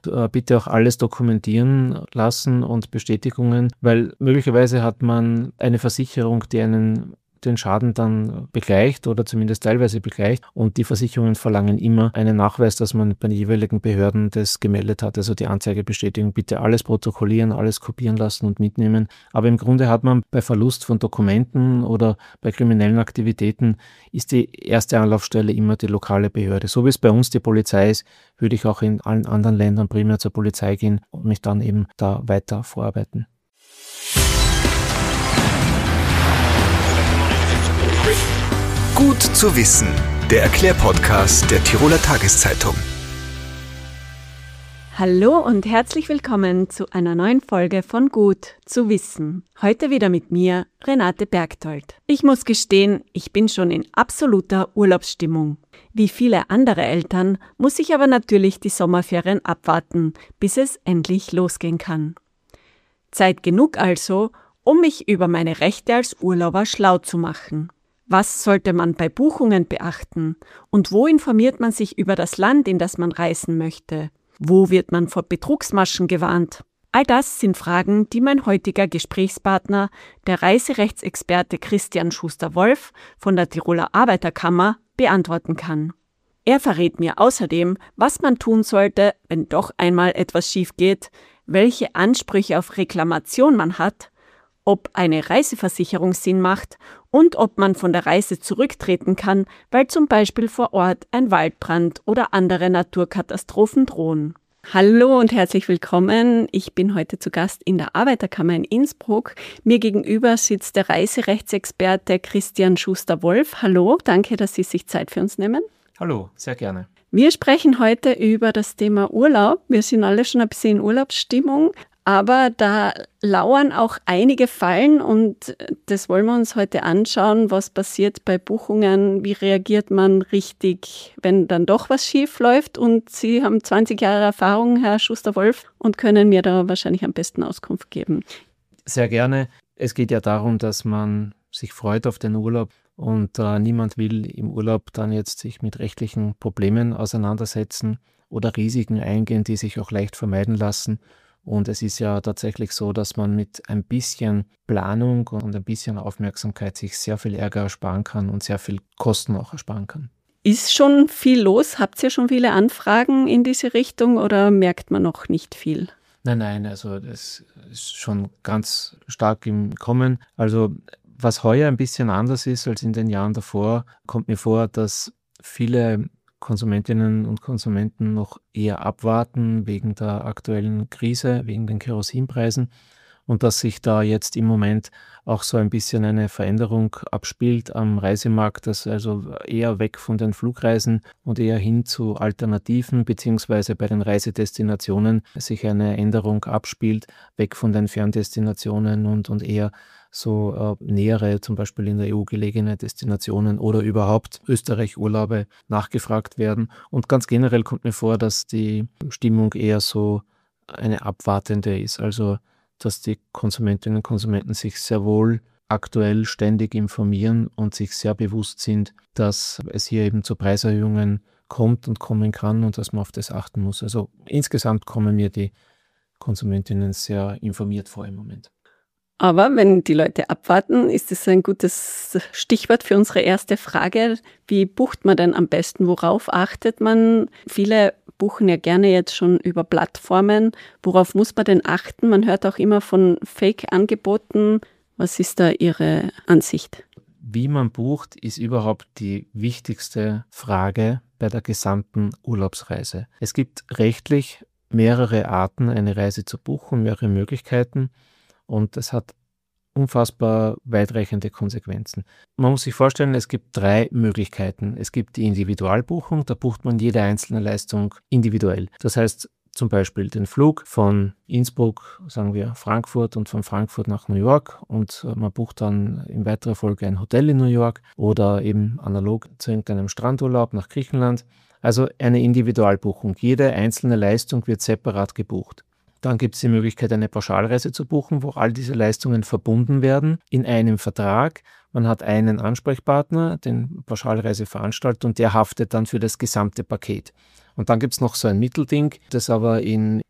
bitte auch alles dokumentieren lassen und Bestätigungen, weil möglicherweise hat man eine Versicherung, die den Schaden dann begleicht oder zumindest teilweise begleicht, und die Versicherungen verlangen immer einen Nachweis, dass man bei den jeweiligen Behörden das gemeldet hat, also die Anzeigebestätigung. Bitte alles protokollieren, alles kopieren lassen und mitnehmen. Aber im Grunde hat man bei Verlust von Dokumenten oder bei kriminellen Aktivitäten ist die erste Anlaufstelle immer die lokale Behörde. So wie es bei uns die Polizei ist, würde ich auch in allen anderen Ländern primär zur Polizei gehen und mich dann eben da weiter vorarbeiten. Gut zu wissen, der Erklärpodcast der Tiroler Tageszeitung. Hallo und herzlich willkommen zu einer neuen Folge von Gut zu wissen. Heute wieder mit mir, Renate Bergtold. Ich muss gestehen, ich bin schon in absoluter Urlaubsstimmung. Wie viele andere Eltern muss ich aber natürlich die Sommerferien abwarten, bis es endlich losgehen kann. Zeit genug also, um mich über meine Rechte als Urlauber schlau zu machen. Was sollte man bei Buchungen beachten? Und wo informiert man sich über das Land, in das man reisen möchte? Wo wird man vor Betrugsmaschen gewarnt? All das sind Fragen, die mein heutiger Gesprächspartner, der Reiserechtsexperte Christian Schuster-Wolf von der Tiroler Arbeiterkammer, beantworten kann. Er verrät mir außerdem, was man tun sollte, wenn doch einmal etwas schief geht, welche Ansprüche auf Reklamation man hat, ob eine Reiseversicherung Sinn macht und ob man von der Reise zurücktreten kann, weil zum Beispiel vor Ort ein Waldbrand oder andere Naturkatastrophen drohen. Hallo und herzlich willkommen. Ich bin heute zu Gast in der Arbeiterkammer in Innsbruck. Mir gegenüber sitzt der Reiserechtsexperte Christian Schuster-Wolf. Hallo, danke, dass Sie sich Zeit für uns nehmen. Hallo, sehr gerne. Wir sprechen heute über das Thema Urlaub. Wir sind alle schon ein bisschen in Urlaubsstimmung. Aber da lauern auch einige Fallen und das wollen wir uns heute anschauen, was passiert bei Buchungen, wie reagiert man richtig, wenn dann doch was schief läuft. Und Sie haben 20 Jahre Erfahrung, Herr Schuster-Wolf, und können mir da wahrscheinlich am besten Auskunft geben. Sehr gerne. Es geht ja darum, dass man sich freut auf den Urlaub und niemand will im Urlaub dann jetzt sich mit rechtlichen Problemen auseinandersetzen oder Risiken eingehen, die sich auch leicht vermeiden lassen. Und es ist ja tatsächlich so, dass man mit ein bisschen Planung und ein bisschen Aufmerksamkeit sich sehr viel Ärger ersparen kann und sehr viel Kosten auch ersparen kann. Ist schon viel los? Habt ihr schon viele Anfragen in diese Richtung oder merkt man noch nicht viel? Nein, also das ist schon ganz stark im Kommen. Also was heuer ein bisschen anders ist als in den Jahren davor, kommt mir vor, dass viele Konsumentinnen und Konsumenten noch eher abwarten wegen der aktuellen Krise, wegen den Kerosinpreisen, und dass sich da jetzt im Moment auch so ein bisschen eine Veränderung abspielt am Reisemarkt, dass also eher weg von den Flugreisen und eher hin zu Alternativen, beziehungsweise bei den Reisedestinationen sich eine Änderung abspielt, weg von den Ferndestinationen und eher so nähere, zum Beispiel in der EU gelegene Destinationen oder überhaupt Österreich-Urlaube nachgefragt werden. Und ganz generell kommt mir vor, dass die Stimmung eher so eine abwartende ist. Also, dass die Konsumentinnen und Konsumenten sich sehr wohl aktuell ständig informieren und sich sehr bewusst sind, dass es hier eben zu Preiserhöhungen kommt und kommen kann und dass man auf das achten muss. Also insgesamt kommen mir die Konsumentinnen sehr informiert vor im Moment. Aber wenn die Leute abwarten, ist es ein gutes Stichwort für unsere erste Frage. Wie bucht man denn am besten? Worauf achtet man? Viele buchen ja gerne jetzt schon über Plattformen. Worauf muss man denn achten? Man hört auch immer von Fake-Angeboten. Was ist da Ihre Ansicht? Wie man bucht, ist überhaupt die wichtigste Frage bei der gesamten Urlaubsreise. Es gibt rechtlich mehrere Arten, eine Reise zu buchen, mehrere Möglichkeiten. Und das hat unfassbar weitreichende Konsequenzen. Man muss sich vorstellen, es gibt 3 Möglichkeiten. Es gibt die Individualbuchung, da bucht man jede einzelne Leistung individuell. Das heißt zum Beispiel den Flug von Innsbruck, sagen wir Frankfurt, und von Frankfurt nach New York, und man bucht dann in weiterer Folge ein Hotel in New York oder eben analog zu irgendeinem Strandurlaub nach Griechenland. Also eine Individualbuchung. Jede einzelne Leistung wird separat gebucht. Dann gibt es die Möglichkeit, eine Pauschalreise zu buchen, wo all diese Leistungen verbunden werden in einem Vertrag. Man hat einen Ansprechpartner, den Pauschalreiseveranstalter, und der haftet dann für das gesamte Paket. Und dann gibt es noch so ein Mittelding, das aber in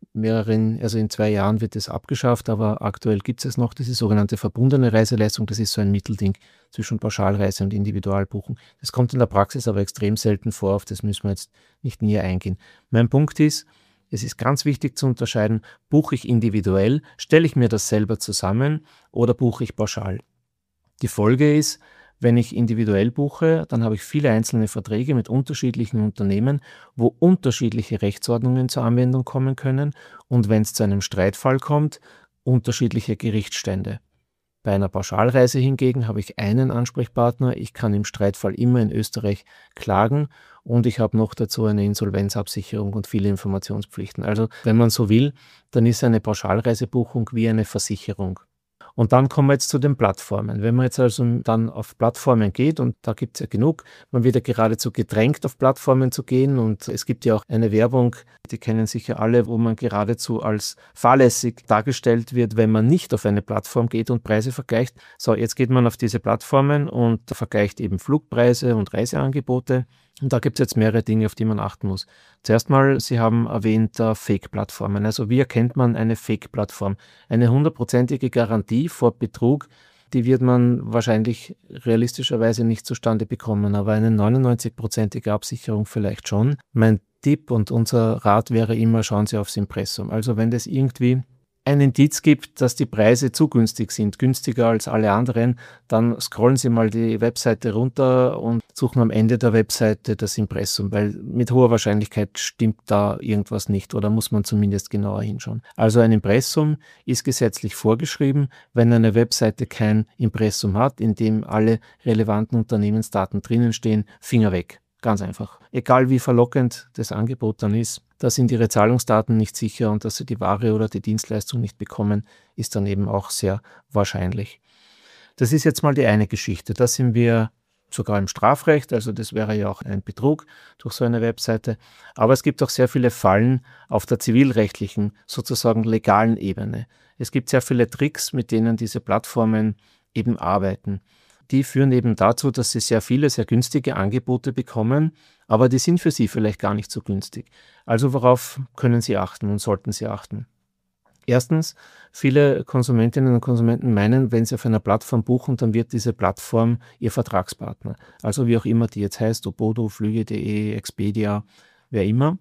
2 Jahren wird es abgeschafft, aber aktuell gibt es noch, das ist sogenannte verbundene Reiseleistung, das ist so ein Mittelding zwischen Pauschalreise und Individualbuchen. Das kommt in der Praxis aber extrem selten vor, auf das müssen wir jetzt nicht näher eingehen. Mein Punkt ist, es ist ganz wichtig zu unterscheiden, buche ich individuell, stelle ich mir das selber zusammen oder buche ich pauschal. Die Folge ist, wenn ich individuell buche, dann habe ich viele einzelne Verträge mit unterschiedlichen Unternehmen, wo unterschiedliche Rechtsordnungen zur Anwendung kommen können und wenn es zu einem Streitfall kommt, unterschiedliche Gerichtsstände. Bei einer Pauschalreise hingegen habe ich einen Ansprechpartner, ich kann im Streitfall immer in Österreich klagen und ich habe noch dazu eine Insolvenzabsicherung und viele Informationspflichten. Also wenn man so will, dann ist eine Pauschalreisebuchung wie eine Versicherung. Und dann kommen wir jetzt zu den Plattformen. Wenn man jetzt also dann auf Plattformen geht, und da gibt es ja genug, man wird ja geradezu gedrängt, auf Plattformen zu gehen und es gibt ja auch eine Werbung, die kennen sicher alle, wo man geradezu als fahrlässig dargestellt wird, wenn man nicht auf eine Plattform geht und Preise vergleicht. So, jetzt geht man auf diese Plattformen und vergleicht eben Flugpreise und Reiseangebote. Und da gibt es jetzt mehrere Dinge, auf die man achten muss. Zuerst mal, Sie haben erwähnt, Fake-Plattformen. Also wie erkennt man eine Fake-Plattform? Eine 100%ige Garantie vor Betrug, die wird man wahrscheinlich realistischerweise nicht zustande bekommen, aber eine 99%ige Absicherung vielleicht schon. Mein Tipp und unser Rat wäre immer, schauen Sie aufs Impressum. Also wenn das irgendwie ein Indiz gibt, dass die Preise zu günstig sind, günstiger als alle anderen, dann scrollen Sie mal die Webseite runter und suchen am Ende der Webseite das Impressum, weil mit hoher Wahrscheinlichkeit stimmt da irgendwas nicht oder muss man zumindest genauer hinschauen. Also ein Impressum ist gesetzlich vorgeschrieben. Wenn eine Webseite kein Impressum hat, in dem alle relevanten Unternehmensdaten drinnen stehen, Finger weg. Ganz einfach. Egal wie verlockend das Angebot dann ist, da sind Ihre Zahlungsdaten nicht sicher und dass Sie die Ware oder die Dienstleistung nicht bekommen, ist dann eben auch sehr wahrscheinlich. Das ist jetzt mal die eine Geschichte. Da sind wir sogar im Strafrecht, also das wäre ja auch ein Betrug durch so eine Webseite. Aber es gibt auch sehr viele Fallen auf der zivilrechtlichen, sozusagen legalen Ebene. Es gibt sehr viele Tricks, mit denen diese Plattformen eben arbeiten. Die führen eben dazu, dass Sie sehr viele, sehr günstige Angebote bekommen, aber die sind für Sie vielleicht gar nicht so günstig. Also worauf können Sie achten und sollten Sie achten? Erstens, viele Konsumentinnen und Konsumenten meinen, wenn sie auf einer Plattform buchen, dann wird diese Plattform ihr Vertragspartner. Also wie auch immer die jetzt heißt, Opodo, Flüge.de, Expedia, wer immer.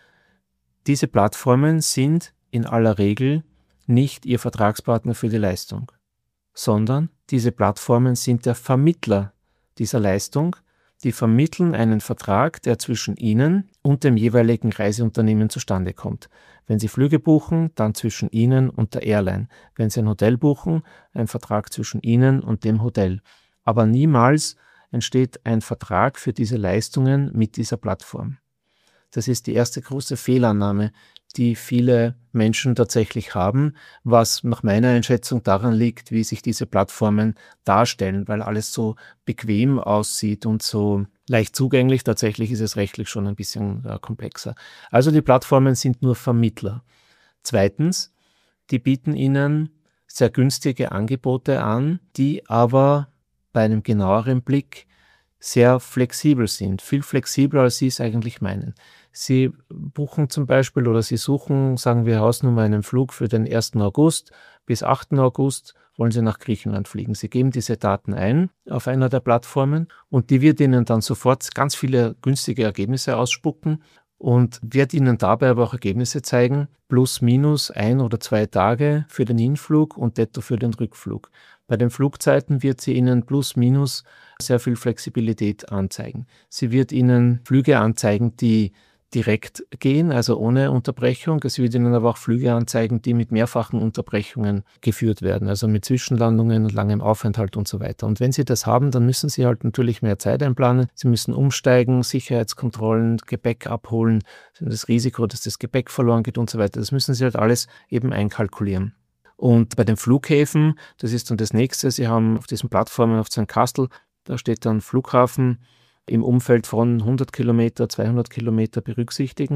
Diese Plattformen sind in aller Regel nicht ihr Vertragspartner für die Leistung, sondern diese Plattformen sind der Vermittler dieser Leistung. Die vermitteln einen Vertrag, der zwischen Ihnen und dem jeweiligen Reiseunternehmen zustande kommt. Wenn Sie Flüge buchen, dann zwischen Ihnen und der Airline. Wenn Sie ein Hotel buchen, ein Vertrag zwischen Ihnen und dem Hotel. Aber niemals entsteht ein Vertrag für diese Leistungen mit dieser Plattform. Das ist die erste große Fehlannahme, die viele Menschen tatsächlich haben, was nach meiner Einschätzung daran liegt, wie sich diese Plattformen darstellen, weil alles so bequem aussieht und so leicht zugänglich. Tatsächlich ist es rechtlich schon ein bisschen komplexer. Also die Plattformen sind nur Vermittler. Zweitens, die bieten Ihnen sehr günstige Angebote an, die aber bei einem genaueren Blick sehr flexibel sind, viel flexibler, als Sie es eigentlich meinen. Sie buchen zum Beispiel oder Sie suchen, sagen wir Hausnummer, einen Flug für den 1. August bis 8. August wollen Sie nach Griechenland fliegen. Sie geben diese Daten ein auf einer der Plattformen und die wird Ihnen dann sofort ganz viele günstige Ergebnisse ausspucken und wird Ihnen dabei aber auch Ergebnisse zeigen, plus minus 1 oder 2 Tage für den Hinflug und netto für den Rückflug. Bei den Flugzeiten wird sie Ihnen plus minus sehr viel Flexibilität anzeigen. Sie wird Ihnen Flüge anzeigen, die direkt gehen, also ohne Unterbrechung. Es wird Ihnen aber auch Flüge anzeigen, die mit mehrfachen Unterbrechungen geführt werden, also mit Zwischenlandungen und langem Aufenthalt und so weiter. Und wenn Sie das haben, dann müssen Sie halt natürlich mehr Zeit einplanen. Sie müssen umsteigen, Sicherheitskontrollen, Gepäck abholen, das Risiko, dass das Gepäck verloren geht und so weiter. Das müssen Sie halt alles eben einkalkulieren. Und bei den Flughäfen, das ist dann das Nächste, Sie haben auf diesen Plattformen auf St. Kastel, da steht dann Flughafen im Umfeld von 100 Kilometer, 200 Kilometer berücksichtigen.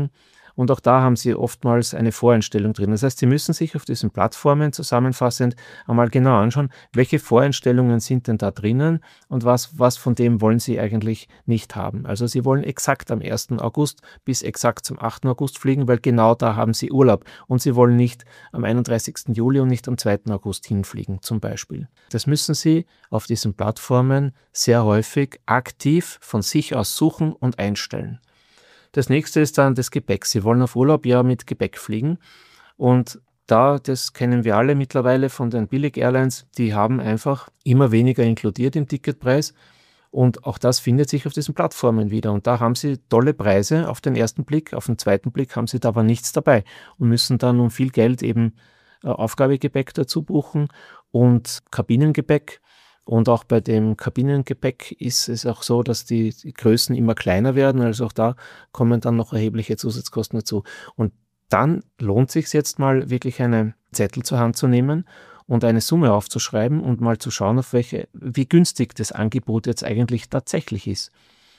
Und auch da haben Sie oftmals eine Voreinstellung drin. Das heißt, Sie müssen sich auf diesen Plattformen zusammenfassend einmal genau anschauen, welche Voreinstellungen sind denn da drinnen und was von dem wollen Sie eigentlich nicht haben. Also Sie wollen exakt am 1. August bis exakt zum 8. August fliegen, weil genau da haben Sie Urlaub. Und Sie wollen nicht am 31. Juli und nicht am 2. August hinfliegen, zum Beispiel. Das müssen Sie auf diesen Plattformen sehr häufig aktiv von sich aus suchen und einstellen. Das nächste ist dann das Gepäck. Sie wollen auf Urlaub ja mit Gepäck fliegen und das kennen wir alle mittlerweile von den Billig-Airlines, die haben einfach immer weniger inkludiert im Ticketpreis und auch das findet sich auf diesen Plattformen wieder und da haben Sie tolle Preise auf den ersten Blick, auf den zweiten Blick haben Sie da aber nichts dabei und müssen dann um viel Geld eben Aufgabegepäck dazu buchen und Kabinengepäck. Und auch bei dem Kabinengepäck ist es auch so, dass die Größen immer kleiner werden. Also auch da kommen dann noch erhebliche Zusatzkosten dazu. Und dann lohnt es sich jetzt mal wirklich einen Zettel zur Hand zu nehmen und eine Summe aufzuschreiben und mal zu schauen, wie günstig das Angebot jetzt eigentlich tatsächlich ist.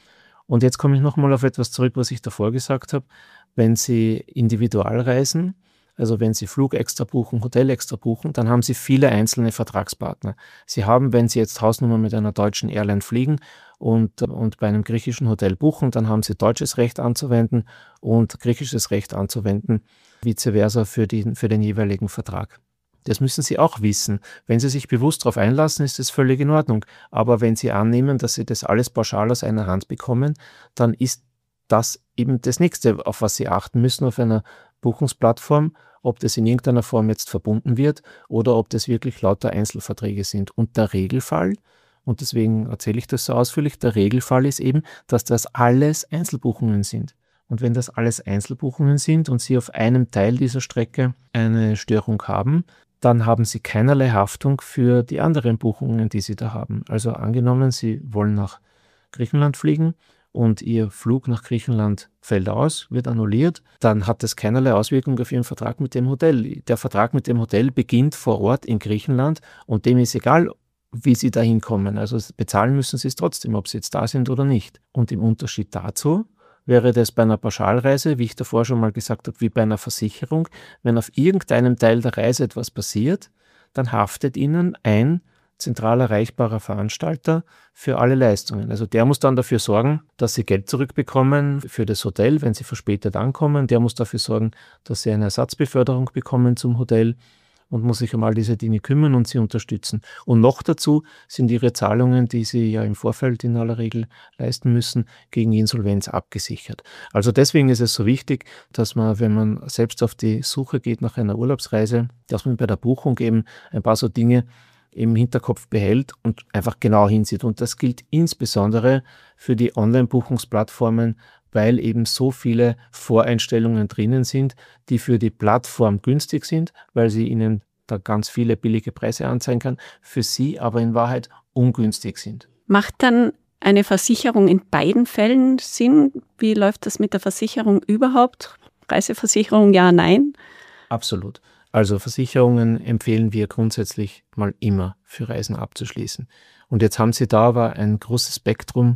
Und jetzt komme ich nochmal auf etwas zurück, was ich davor gesagt habe. Wenn Sie individual reisen, also wenn Sie Flug extra buchen, Hotel extra buchen, dann haben Sie viele einzelne Vertragspartner. Sie haben, wenn Sie jetzt Hausnummer mit einer deutschen Airline fliegen und bei einem griechischen Hotel buchen, dann haben Sie deutsches Recht anzuwenden und griechisches Recht anzuwenden, vice versa für den jeweiligen Vertrag. Das müssen Sie auch wissen. Wenn Sie sich bewusst darauf einlassen, ist das völlig in Ordnung. Aber wenn Sie annehmen, dass Sie das alles pauschal aus einer Hand bekommen, dann ist das eben das Nächste, auf was Sie achten müssen auf einer Buchungsplattform, ob das in irgendeiner Form jetzt verbunden wird oder ob das wirklich lauter Einzelverträge sind. Und der Regelfall, und deswegen erzähle ich das so ausführlich, der Regelfall ist eben, dass das alles Einzelbuchungen sind. Und wenn das alles Einzelbuchungen sind und Sie auf einem Teil dieser Strecke eine Störung haben, dann haben Sie keinerlei Haftung für die anderen Buchungen, die Sie da haben. Also angenommen, Sie wollen nach Griechenland fliegen und Ihr Flug nach Griechenland fällt aus, wird annulliert, dann hat das keinerlei Auswirkung auf Ihren Vertrag mit dem Hotel. Der Vertrag mit dem Hotel beginnt vor Ort in Griechenland und dem ist egal, wie Sie da hinkommen. Also bezahlen müssen Sie es trotzdem, ob Sie jetzt da sind oder nicht. Und im Unterschied dazu wäre das bei einer Pauschalreise, wie ich davor schon mal gesagt habe, wie bei einer Versicherung, wenn auf irgendeinem Teil der Reise etwas passiert, dann haftet Ihnen ein zentral erreichbarer Veranstalter für alle Leistungen. Also der muss dann dafür sorgen, dass Sie Geld zurückbekommen für das Hotel, wenn Sie verspätet ankommen. Der muss dafür sorgen, dass Sie eine Ersatzbeförderung bekommen zum Hotel und muss sich um all diese Dinge kümmern und Sie unterstützen. Und noch dazu sind Ihre Zahlungen, die Sie ja im Vorfeld in aller Regel leisten müssen, gegen Insolvenz abgesichert. Also deswegen ist es so wichtig, dass man, wenn man selbst auf die Suche geht nach einer Urlaubsreise, dass man bei der Buchung eben ein paar so Dinge im Hinterkopf behält und einfach genau hinsieht. Und das gilt insbesondere für die Online-Buchungsplattformen, weil eben so viele Voreinstellungen drinnen sind, die für die Plattform günstig sind, weil sie Ihnen da ganz viele billige Preise anzeigen kann, für Sie aber in Wahrheit ungünstig sind. Macht dann eine Versicherung in beiden Fällen Sinn? Wie läuft das mit der Versicherung überhaupt? Reiseversicherung, ja, nein? Absolut. Also Versicherungen empfehlen wir grundsätzlich mal immer für Reisen abzuschließen. Und jetzt haben Sie da aber ein großes Spektrum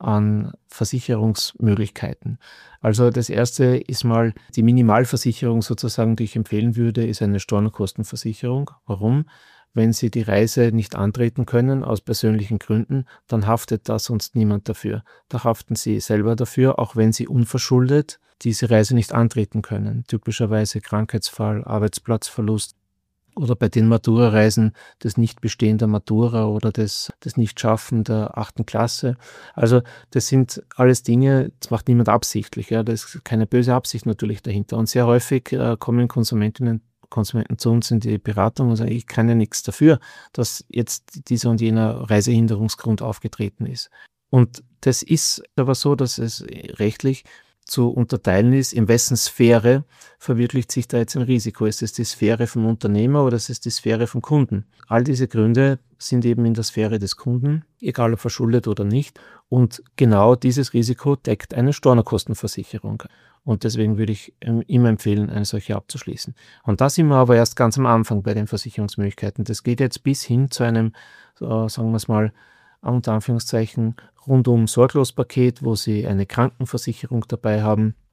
an Versicherungsmöglichkeiten. Also das erste ist mal die Minimalversicherung sozusagen, die ich empfehlen würde, ist eine Stornokostenversicherung. Warum? Wenn Sie die Reise nicht antreten können aus persönlichen Gründen, dann haftet da sonst niemand dafür. Da haften Sie selber dafür, auch wenn Sie unverschuldet diese Reise nicht antreten können. Typischerweise Krankheitsfall, Arbeitsplatzverlust oder bei den Matura-Reisen das Nichtbestehen der Matura oder das Nichtschaffen der 8. Klasse. Also das sind alles Dinge, das macht niemand absichtlich. Ja. Da ist keine böse Absicht natürlich dahinter. Und sehr häufig kommen Konsumenten zu uns in die Beratung und sagen, ich kann ja nichts dafür, dass jetzt dieser und jener Reisehinderungsgrund aufgetreten ist. Und das ist aber so, dass es rechtlich zu unterteilen ist, in wessen Sphäre verwirklicht sich da jetzt ein Risiko. Ist es die Sphäre vom Unternehmer oder ist es die Sphäre vom Kunden? All diese Gründe sind eben in der Sphäre des Kunden, egal ob verschuldet oder nicht. Und genau dieses Risiko deckt eine Stornokostenversicherung. Und deswegen würde ich immer empfehlen, eine solche abzuschließen. Und da sind wir aber erst ganz am Anfang bei den Versicherungsmöglichkeiten. Das geht jetzt bis hin zu einem, sagen wir es mal, unter Anführungszeichen rundum Sorglospaket, wo Sie eine Krankenversicherung dabei haben,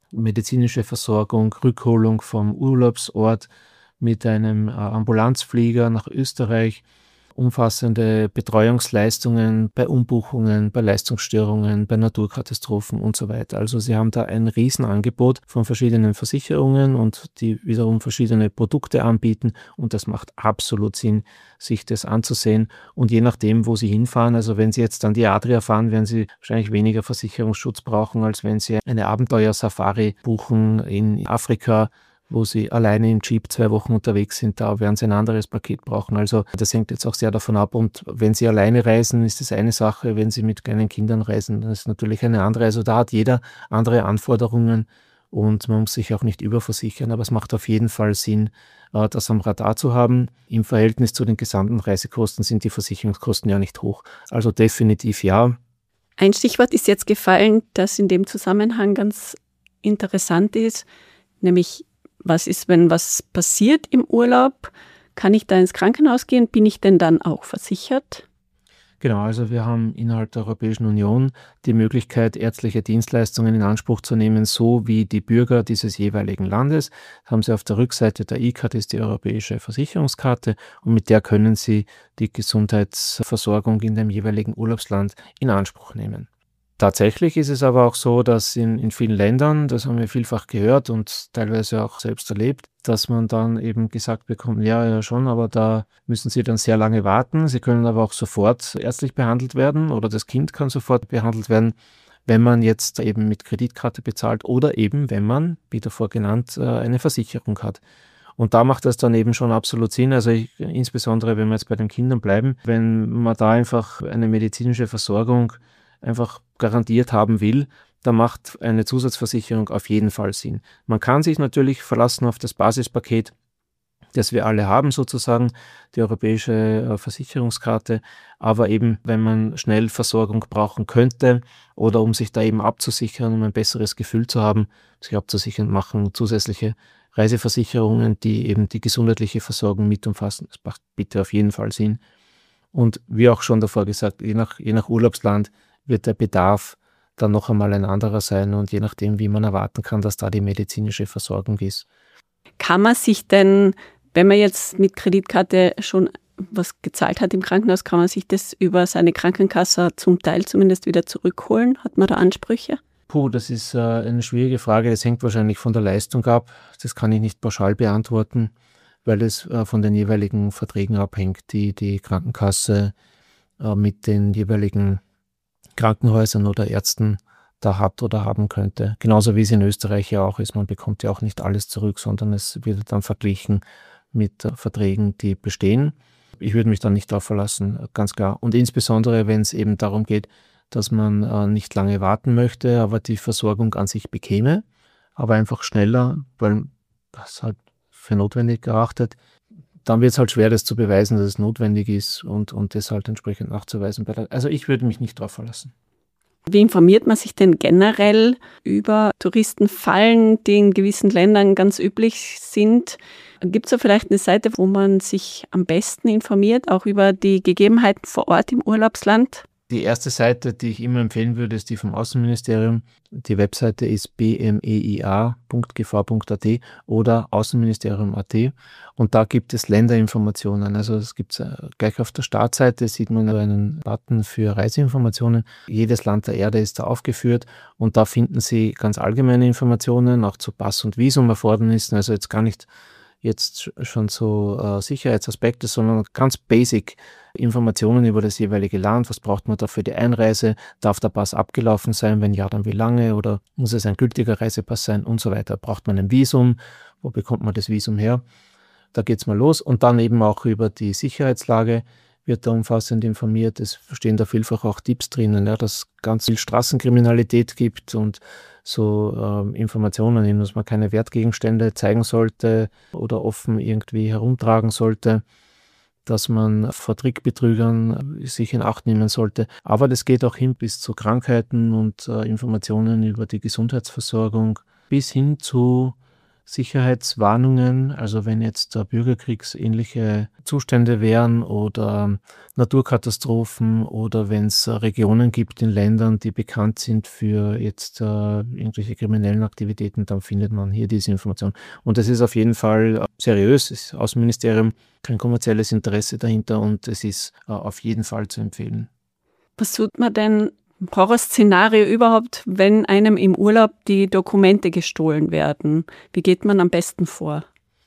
medizinische Versorgung, Rückholung vom Urlaubsort mit einem Ambulanzflieger nach Österreich, umfassende Betreuungsleistungen bei Umbuchungen, bei Leistungsstörungen, bei Naturkatastrophen und so weiter. Also sie haben da ein Riesenangebot von verschiedenen Versicherungen und die wiederum verschiedene Produkte anbieten und das macht absolut Sinn, sich das anzusehen. Und je nachdem, wo Sie hinfahren, also wenn Sie jetzt an die Adria fahren, werden Sie wahrscheinlich weniger Versicherungsschutz brauchen, als wenn Sie eine Abenteuer-Safari buchen in Afrika, wo Sie alleine im Jeep 2 Wochen unterwegs sind, da werden Sie ein anderes Paket brauchen. Also das hängt jetzt auch sehr davon ab. Und wenn Sie alleine reisen, ist das eine Sache. Wenn Sie mit kleinen Kindern reisen, dann ist es natürlich eine andere. Also da hat jeder andere Anforderungen und man muss sich auch nicht überversichern. Aber es macht auf jeden Fall Sinn, das am Radar zu haben. Im Verhältnis zu den gesamten Reisekosten sind die Versicherungskosten ja nicht hoch. Also definitiv ja. Ein Stichwort ist jetzt gefallen, das in dem Zusammenhang ganz interessant ist, nämlich was ist, wenn was passiert im Urlaub? Kann ich da ins Krankenhaus gehen? Bin ich denn dann auch versichert? Genau, also wir haben innerhalb der Europäischen Union die Möglichkeit, ärztliche Dienstleistungen in Anspruch zu nehmen, so wie die Bürger dieses jeweiligen Landes. Das haben Sie auf der Rückseite der E-Card, ist die europäische Versicherungskarte und mit der können Sie die Gesundheitsversorgung in dem jeweiligen Urlaubsland in Anspruch nehmen. Tatsächlich ist es aber auch so, dass in vielen Ländern, das haben wir vielfach gehört und teilweise auch selbst erlebt, dass man dann eben gesagt bekommt, ja schon, aber da müssen Sie dann sehr lange warten. Sie können aber auch sofort ärztlich behandelt werden oder das Kind kann sofort behandelt werden, wenn man jetzt eben mit Kreditkarte bezahlt oder eben, wenn man, wie davor genannt, eine Versicherung hat. Und da macht das dann eben schon absolut Sinn, also insbesondere wenn wir jetzt bei den Kindern bleiben, wenn man da einfach eine medizinische Versorgung einfach garantiert haben will, da macht eine Zusatzversicherung auf jeden Fall Sinn. Man kann sich natürlich verlassen auf das Basispaket, das wir alle haben sozusagen, die europäische Versicherungskarte, aber eben, wenn man schnell Versorgung brauchen könnte oder um sich da eben abzusichern, um ein besseres Gefühl zu haben, sich abzusichern, machen zusätzliche Reiseversicherungen, die eben die gesundheitliche Versorgung mit umfassen. Das macht bitte auf jeden Fall Sinn. Und wie auch schon davor gesagt, je nach Urlaubsland wird der Bedarf dann noch einmal ein anderer sein und je nachdem, wie man erwarten kann, dass da die medizinische Versorgung ist. Kann man sich denn, wenn man jetzt mit Kreditkarte schon was gezahlt hat im Krankenhaus, kann man sich das über seine Krankenkasse zum Teil zumindest wieder zurückholen? Hat man da Ansprüche? Das ist eine schwierige Frage. Das hängt wahrscheinlich von der Leistung ab. Das kann ich nicht pauschal beantworten, weil es von den jeweiligen Verträgen abhängt, die die Krankenkasse mit den jeweiligen Krankenhäusern oder Ärzten da hat oder haben könnte. Genauso wie es in Österreich ja auch ist. Man bekommt ja auch nicht alles zurück, sondern es wird dann verglichen mit Verträgen, die bestehen. Ich würde mich da nicht darauf verlassen, ganz klar. Und insbesondere, wenn es eben darum geht, dass man nicht lange warten möchte, aber die Versorgung an sich bekäme, aber einfach schneller, weil das halt für notwendig erachtet, dann wird es halt schwer, das zu beweisen, dass es notwendig ist und das halt entsprechend nachzuweisen. Also ich würde mich nicht darauf verlassen. Wie informiert man sich denn generell über Touristenfallen, die in gewissen Ländern ganz üblich sind? Gibt es da vielleicht eine Seite, wo man sich am besten informiert, auch über die Gegebenheiten vor Ort im Urlaubsland? Die erste Seite, die ich immer empfehlen würde, ist die vom Außenministerium. Die Webseite ist bmeia.gv.at oder außenministerium.at und da gibt es Länderinformationen. Also es gibt gleich auf der Startseite, sieht man einen Button für Reiseinformationen. Jedes Land der Erde ist da aufgeführt und da finden Sie ganz allgemeine Informationen, auch zu Pass- und Visumerfordernissen, also jetzt gar nicht jetzt schon so Sicherheitsaspekte, sondern ganz basic Informationen über das jeweilige Land. Was braucht man da für die Einreise? Darf der Pass abgelaufen sein? Wenn ja, dann wie lange? Oder muss es ein gültiger Reisepass sein? Und so weiter. Braucht man ein Visum? Wo bekommt man das Visum her? Da geht's mal los. Und dann eben auch über die Sicherheitslage wird da umfassend informiert. Es stehen da vielfach auch Tipps drinnen, ja, dass es ganz viel Straßenkriminalität gibt und so Informationen, dass man keine Wertgegenstände zeigen sollte oder offen irgendwie herumtragen sollte, dass man vor Trickbetrügern sich in Acht nehmen sollte. Aber das geht auch hin bis zu Krankheiten und Informationen über die Gesundheitsversorgung, bis hin zu Sicherheitswarnungen, also wenn jetzt bürgerkriegsähnliche Zustände wären oder Naturkatastrophen oder wenn es Regionen gibt in Ländern, die bekannt sind für jetzt irgendwelche kriminellen Aktivitäten, dann findet man hier diese Information. Und das ist auf jeden Fall seriös, das Außenministerium, kein kommerzielles Interesse dahinter und es ist auf jeden Fall zu empfehlen. Was tut man denn Horrorszenario überhaupt, wenn einem im Urlaub die Dokumente gestohlen werden? Wie geht man am besten vor?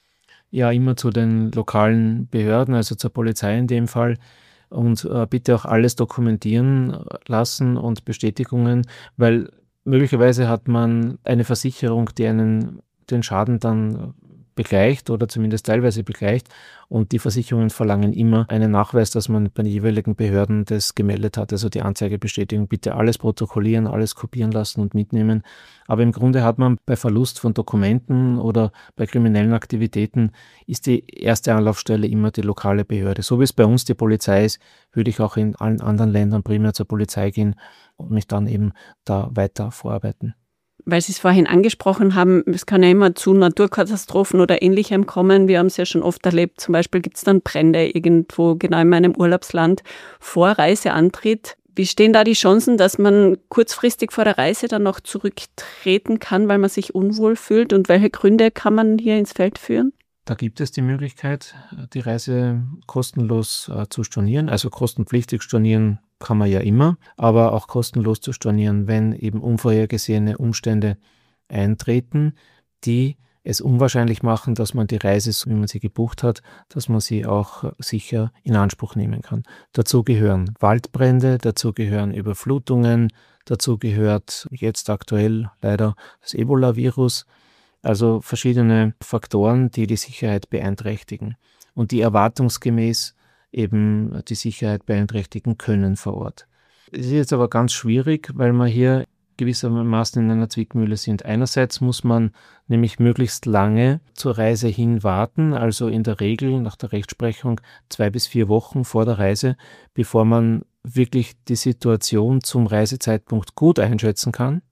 Ja, immer zu den lokalen Behörden, also zur Polizei in dem Fall und bitte auch alles dokumentieren lassen und Bestätigungen, weil möglicherweise hat man eine Versicherung, die einen den Schaden dann begleicht oder zumindest teilweise begleicht und die Versicherungen verlangen immer einen Nachweis, dass man bei den jeweiligen Behörden das gemeldet hat, also die Anzeigebestätigung. Bitte alles protokollieren, alles kopieren lassen und mitnehmen. Aber im Grunde hat man bei Verlust von Dokumenten oder bei kriminellen Aktivitäten ist die erste Anlaufstelle immer die lokale Behörde. So wie es bei uns die Polizei ist, würde ich auch in allen anderen Ländern primär zur Polizei gehen und mich dann eben da weiter vorarbeiten. Weil Sie es vorhin angesprochen haben, es kann ja immer zu Naturkatastrophen oder Ähnlichem kommen. Wir haben es ja schon oft erlebt. Zum Beispiel gibt es dann Brände irgendwo genau in meinem Urlaubsland vor Reiseantritt. Wie stehen da die Chancen, dass man kurzfristig vor der Reise dann noch zurücktreten kann, weil man sich unwohl fühlt? Und welche Gründe kann man hier ins Feld führen? Da gibt es die Möglichkeit, die Reise kostenlos zu stornieren, also kostenpflichtig stornieren kann man ja immer, aber auch kostenlos zu stornieren, wenn eben unvorhergesehene Umstände eintreten, die es unwahrscheinlich machen, dass man die Reise, so wie man sie gebucht hat, dass man sie auch sicher in Anspruch nehmen kann. Dazu gehören Waldbrände, dazu gehören Überflutungen, dazu gehört jetzt aktuell leider das Ebola-Virus, also verschiedene Faktoren, die die Sicherheit beeinträchtigen und die erwartungsgemäß eben die Sicherheit beeinträchtigen können vor Ort. Es ist jetzt aber ganz schwierig, weil wir hier gewissermaßen in einer Zwickmühle sind. Einerseits muss man nämlich möglichst lange zur Reise hin warten, also in der Regel nach der Rechtsprechung 2 bis 4 Wochen vor der Reise, bevor man wirklich die Situation zum Reisezeitpunkt gut einschätzen kann.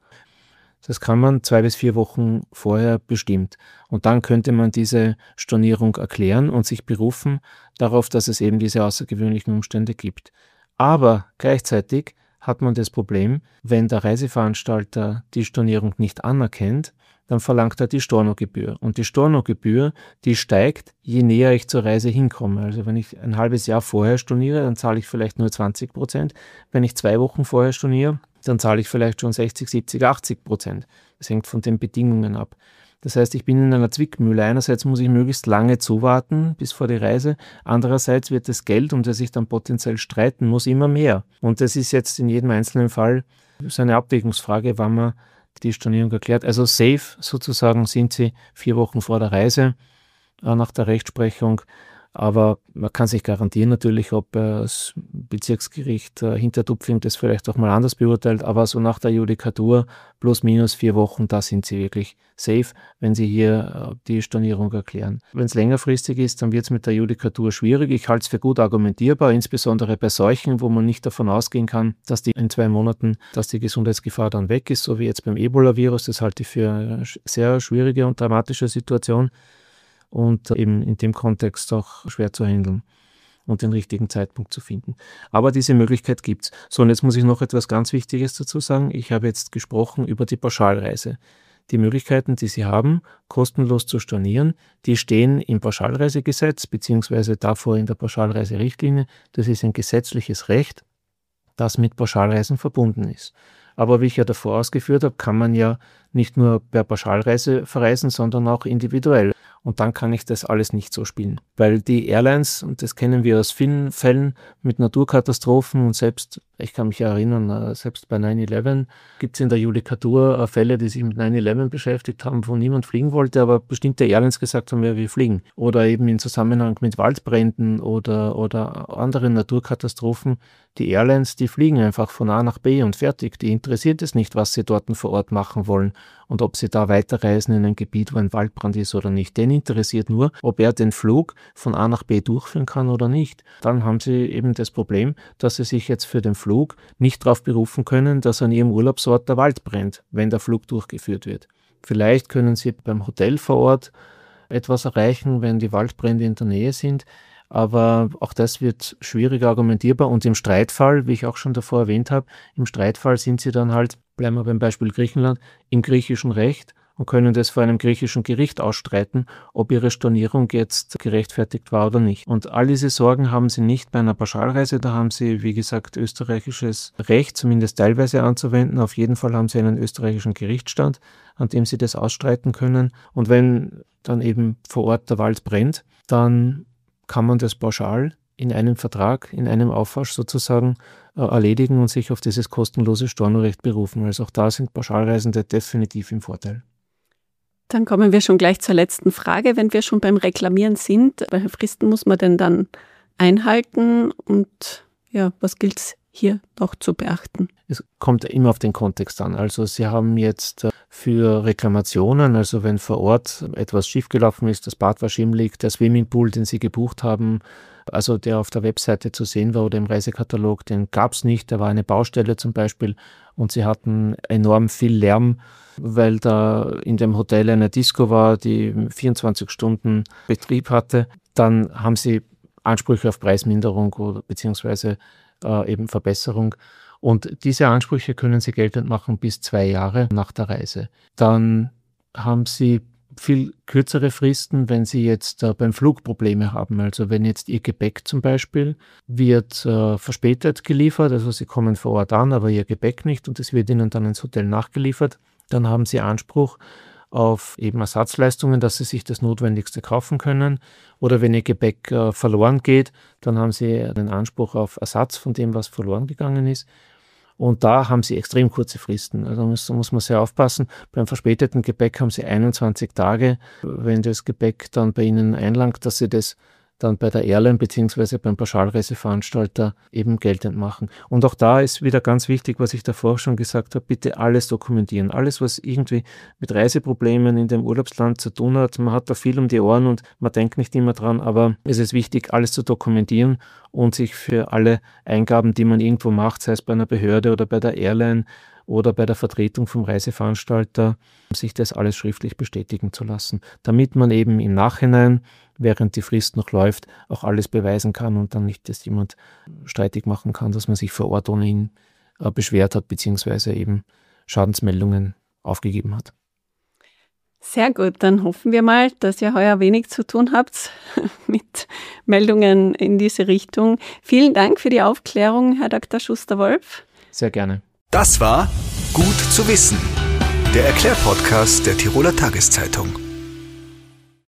Das kann man 2 bis 4 Wochen vorher bestimmt. Und dann könnte man diese Stornierung erklären und sich berufen darauf, dass es eben diese außergewöhnlichen Umstände gibt. Aber gleichzeitig hat man das Problem, wenn der Reiseveranstalter die Stornierung nicht anerkennt, dann verlangt er die Stornogebühr. Und die Stornogebühr, die steigt, je näher ich zur Reise hinkomme. Also wenn ich ein halbes Jahr vorher storniere, dann zahle ich vielleicht nur 20%. Wenn ich 2 Wochen vorher storniere, dann zahle ich vielleicht schon 60, 70, 80%. Das hängt von den Bedingungen ab. Das heißt, ich bin in einer Zwickmühle. Einerseits muss ich möglichst lange zuwarten bis vor die Reise. Andererseits wird das Geld, um das ich dann potenziell streiten muss, immer mehr. Und das ist jetzt in jedem einzelnen Fall so eine Abwägungsfrage, wann man die Stornierung erklärt. Also safe sozusagen sind sie 4 Wochen vor der Reise nach der Rechtsprechung. Aber man kann sich garantieren natürlich, ob das Bezirksgericht Hintertupfing das vielleicht auch mal anders beurteilt, aber so nach der Judikatur plus minus 4 Wochen, da sind sie wirklich safe, wenn sie hier die Stornierung erklären. Wenn es längerfristig ist, dann wird es mit der Judikatur schwierig. Ich halte es für gut argumentierbar, insbesondere bei solchen, wo man nicht davon ausgehen kann, dass die in 2 Monaten, dass die Gesundheitsgefahr dann weg ist, so wie jetzt beim Ebola-Virus. Das halte ich für eine sehr schwierige und dramatische Situation. Und eben in dem Kontext auch schwer zu handeln und den richtigen Zeitpunkt zu finden. Aber diese Möglichkeit gibt es. So, und jetzt muss ich noch etwas ganz Wichtiges dazu sagen. Ich habe jetzt gesprochen über die Pauschalreise. Die Möglichkeiten, die Sie haben, kostenlos zu stornieren, die stehen im Pauschalreisegesetz beziehungsweise davor in der Pauschalreiserichtlinie. Das ist ein gesetzliches Recht, das mit Pauschalreisen verbunden ist. Aber wie ich ja davor ausgeführt habe, kann man ja nicht nur per Pauschalreise verreisen, sondern auch individuell. Und dann kann ich das alles nicht so spielen. Weil die Airlines, und das kennen wir aus vielen Fällen mit Naturkatastrophen und selbst, ich kann mich ja erinnern, selbst bei 9/11 gibt es in der Judikatur Fälle, die sich mit 9/11 beschäftigt haben, wo niemand fliegen wollte, aber bestimmte Airlines gesagt haben, ja, wir fliegen. Oder eben in Zusammenhang mit Waldbränden oder anderen Naturkatastrophen. Die Airlines, die fliegen einfach von A nach B und fertig. Die interessiert es nicht, was sie dort vor Ort machen wollen und ob sie da weiterreisen in ein Gebiet, wo ein Waldbrand ist oder nicht. Den interessiert nur, ob er den Flug von A nach B durchführen kann oder nicht. Dann haben sie eben das Problem, dass sie sich jetzt für den Flug nicht darauf berufen können, dass an ihrem Urlaubsort der Wald brennt, wenn der Flug durchgeführt wird. Vielleicht können Sie beim Hotel vor Ort etwas erreichen, wenn die Waldbrände in der Nähe sind. Aber auch das wird schwierig argumentierbar. Und im Streitfall, wie ich auch schon davor erwähnt habe, im Streitfall sind Sie dann halt, bleiben wir beim Beispiel Griechenland, im griechischen Recht und können das vor einem griechischen Gericht ausstreiten, ob Ihre Stornierung jetzt gerechtfertigt war oder nicht. Und all diese Sorgen haben Sie nicht bei einer Pauschalreise. Da haben Sie, wie gesagt, österreichisches Recht, zumindest teilweise anzuwenden. Auf jeden Fall haben Sie einen österreichischen Gerichtsstand, an dem Sie das ausstreiten können. Und wenn dann eben vor Ort der Wald brennt, dann kann man das pauschal in einem Vertrag, in einem Aufwasch sozusagen erledigen und sich auf dieses kostenlose Stornorecht berufen. Also auch da sind Pauschalreisende definitiv im Vorteil. Dann kommen wir schon gleich zur letzten Frage. Wenn wir schon beim Reklamieren sind, welche Fristen muss man denn dann einhalten und ja, was gilt es hier noch zu beachten? Es kommt immer auf den Kontext an. Also Sie haben jetzt für Reklamationen, also wenn vor Ort etwas schiefgelaufen ist, das Bad war schimmelig, der Swimmingpool, den Sie gebucht haben, also der auf der Webseite zu sehen war oder im Reisekatalog, den gab es nicht, da war eine Baustelle zum Beispiel und Sie hatten enorm viel Lärm, weil da in dem Hotel eine Disco war, die 24 Stunden Betrieb hatte, dann haben Sie Ansprüche auf Preisminderung oder beziehungsweise eben Verbesserung. Und diese Ansprüche können Sie geltend machen bis 2 Jahre nach der Reise. Dann haben Sie viel kürzere Fristen, wenn Sie jetzt beim Flug Probleme haben. Also wenn jetzt Ihr Gepäck zum Beispiel wird verspätet geliefert, also Sie kommen vor Ort an, aber Ihr Gepäck nicht und es wird Ihnen dann ins Hotel nachgeliefert, dann haben Sie Anspruch auf eben Ersatzleistungen, dass Sie sich das Notwendigste kaufen können. Oder wenn Ihr Gepäck verloren geht, dann haben Sie einen Anspruch auf Ersatz von dem, was verloren gegangen ist. Und da haben Sie extrem kurze Fristen. Also muss man sehr aufpassen. Beim verspäteten Gepäck haben Sie 21 Tage, wenn das Gepäck dann bei Ihnen einlangt, dass Sie das dann bei der Airline bzw. beim Pauschalreiseveranstalter eben geltend machen. Und auch da ist wieder ganz wichtig, was ich davor schon gesagt habe, bitte alles dokumentieren. Alles, was irgendwie mit Reiseproblemen in dem Urlaubsland zu tun hat. Man hat da viel um die Ohren und man denkt nicht immer dran, aber es ist wichtig, alles zu dokumentieren und sich für alle Eingaben, die man irgendwo macht, sei es bei einer Behörde oder bei der Airline oder bei der Vertretung vom Reiseveranstalter, sich das alles schriftlich bestätigen zu lassen, damit man eben im Nachhinein, während die Frist noch läuft, auch alles beweisen kann und dann nicht, dass jemand streitig machen kann, dass man sich vor Ort ohnehin beschwert hat, beziehungsweise eben Schadensmeldungen aufgegeben hat. Sehr gut, dann hoffen wir mal, dass ihr heuer wenig zu tun habt mit Meldungen in diese Richtung. Vielen Dank für die Aufklärung, Herr Dr. Schuster-Wolf. Sehr gerne. Das war Gut zu wissen, der Erklärpodcast der Tiroler Tageszeitung.